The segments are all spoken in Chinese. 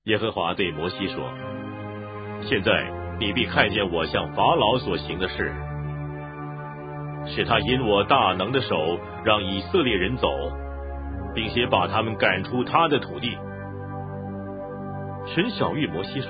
耶和华对摩西说：现在你必看见我向法老所行的事，是他因我大能的手让以色列人走，并且把他们赶出他的土地。神晓谕摩西说：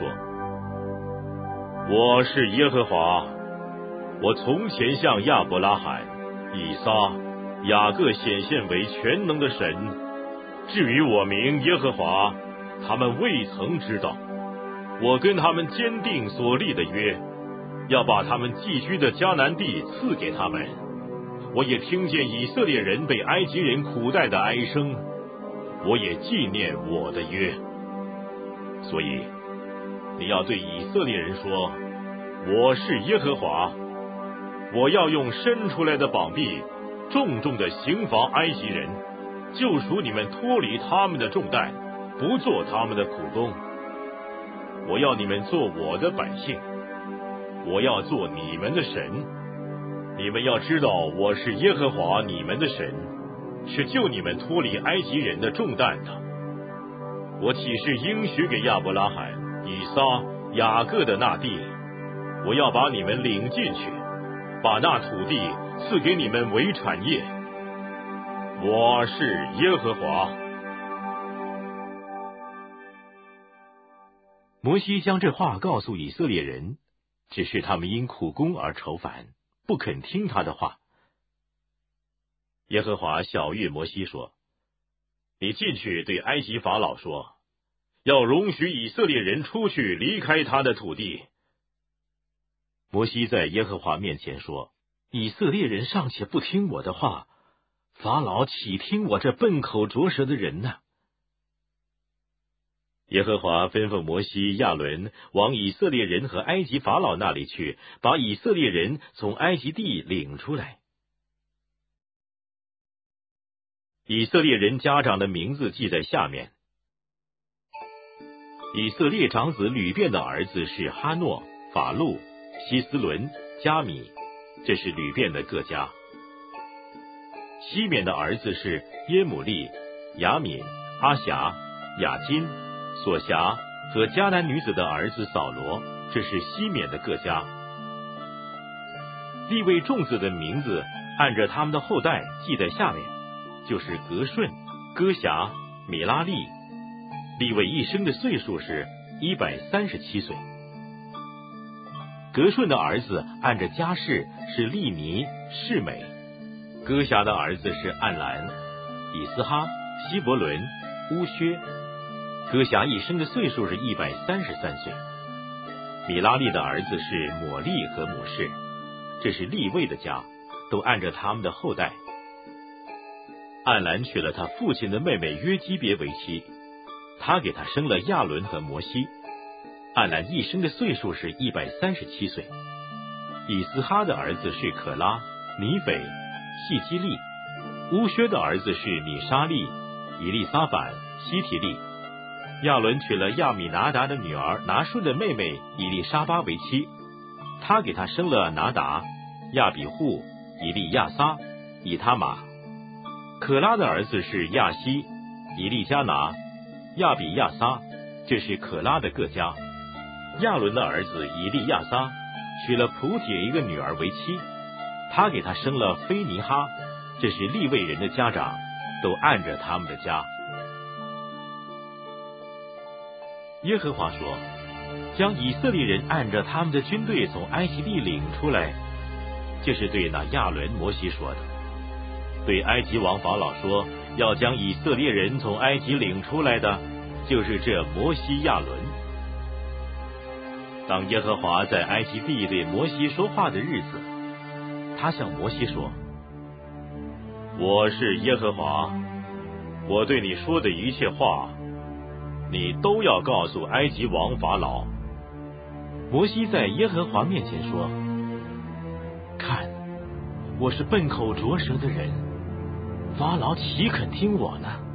我是耶和华，我从前向亚伯拉罕、以撒、雅各显现为全能的神，至于我名耶和华，他们未曾知道。我跟他们坚定所立的约，要把他们寄居的迦南地赐给他们。我也听见以色列人被埃及人苦待的哀声，我也纪念我的约。所以你要对以色列人说：我是耶和华，我要用伸出来的膀臂重重的刑罚埃及人，救赎你们脱离他们的重担，不做他们的苦工。我要你们做我的百姓，我要做你们的神。你们要知道我是耶和华你们的神，是救你们脱离埃及人的重担的。我岂是应许给亚伯拉罕、以撒、雅各的那地，我要把你们领进去，把那土地赐给你们为产业。我是耶和华。摩西将这话告诉以色列人，只是他们因苦工而愁烦，不肯听他的话。耶和华晓谕摩西说：你进去对埃及法老说，要容许以色列人出去离开他的土地。摩西在耶和华面前说：以色列人尚且不听我的话，法老岂听我这笨口拙舌的人呢？耶和华吩咐摩西、亚伦往以色列人和埃及法老那里去，把以色列人从埃及地领出来。以色列人家长的名字记在下面。以色列长子吕便的儿子是哈诺、法路、希斯伦、加米，这是吕便的各家。西缅的儿子是耶母利、雅敏、阿辖、雅金、索辖和迦南女子的儿子扫罗，这是西缅的各家。利未众子的名字按着他们的后代记在下面，就是革顺、歌辖、米拉利。利未一生的岁数是137岁。革顺的儿子按着家世是利尼、示美。歌辖的儿子是暗兰、以斯哈、希伯伦、乌薛。歌辖一生的岁数是133岁。米拉利的儿子是抹利和母士，这是利未的家，都按着他们的后代。暗兰娶了他父亲的妹妹约基别为妻，他给他生了亚伦和摩西。暗兰一生的岁数是137岁。以斯哈的儿子是可拉、尼斐、细基利。乌薛的儿子是米沙利、以利撒板、西提利。亚伦娶了亚米拿达的女儿拿顺的妹妹以利沙巴为妻，他给他生了拿达、亚比户、以利亚撒、以他玛。可拉的儿子是亚西、以利加拿、亚比亚撒，这是可拉的各家。亚伦的儿子以利亚撒娶了普铁一个女儿为妻，他给他生了菲尼哈，这是利未人的家长，都按着他们的家。耶和华说：将以色列人按着他们的军队从埃及地领出来，这是对那亚伦、摩西说的。对埃及王法老说，要将以色列人从埃及领出来的，就是这摩西、亚伦。当耶和华在埃及地对摩西说话的日子，他向摩西说：我是耶和华，我对你说的一切话，你都要告诉埃及王法老。摩西在耶和华面前说：看，我是笨口拙舌的人，法老岂肯听我呢？